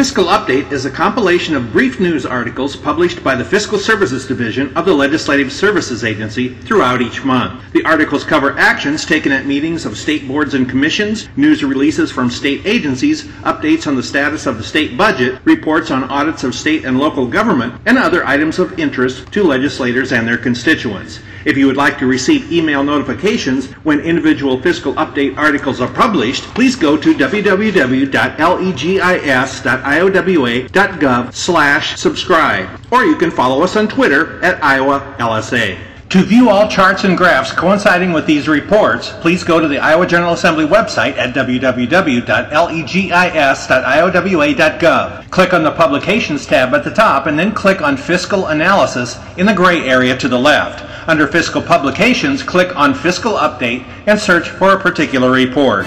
Fiscal Update is a compilation of brief news articles published by the Fiscal Services Division of the Legislative Services Agency throughout each month. The articles cover actions taken at meetings of state boards and commissions, news releases from state agencies, updates on the status of the state budget, reports on audits of state and local government, and other items of interest to legislators and their constituents. If you would like to receive email notifications when individual Fiscal Update articles are published, please go to www.legis.iowa.gov/subscribe, or you can follow us on Twitter at @IowaLSA. To view all charts and graphs coinciding with these reports, please go to the Iowa General Assembly website at www.legis.iowa.gov. Click on the Publications tab at the top and then click on Fiscal Analysis in the gray area to the left. Under Fiscal Publications, click on Fiscal Update and search for a particular report.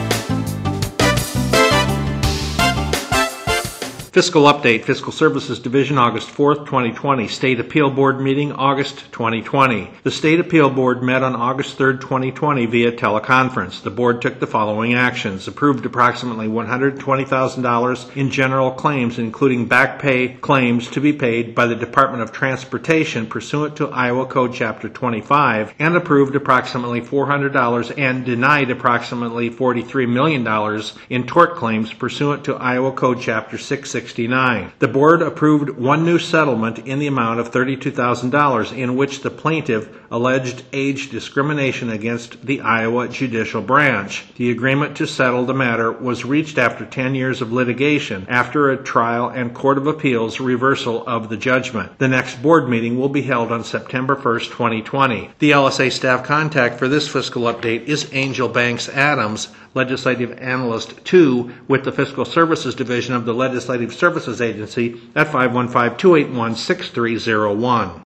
Fiscal Update, Fiscal Services Division, August 4th, 2020. State Appeal Board meeting, August 2020. The State Appeal Board met on August 3rd, 2020 via teleconference. The board took the following actions. Approved approximately $120,000 in general claims, including back pay claims to be paid by the Department of Transportation pursuant to Iowa Code Chapter 25, and approved approximately $400 and denied approximately $43 million in tort claims pursuant to Iowa Code Chapter 669. The board approved one new settlement in the amount of $32,000 in which the plaintiff alleged age discrimination against the Iowa Judicial Branch. The agreement to settle the matter was reached after 10 years of litigation, after a trial and Court of Appeals reversal of the judgment. The next board meeting will be held on September 1st, 2020. The LSA staff contact for this fiscal update is Angel Banks Adams, Legislative Analyst 2 with the Fiscal Services Division of the Legislative Services Agency at 515-281-6301.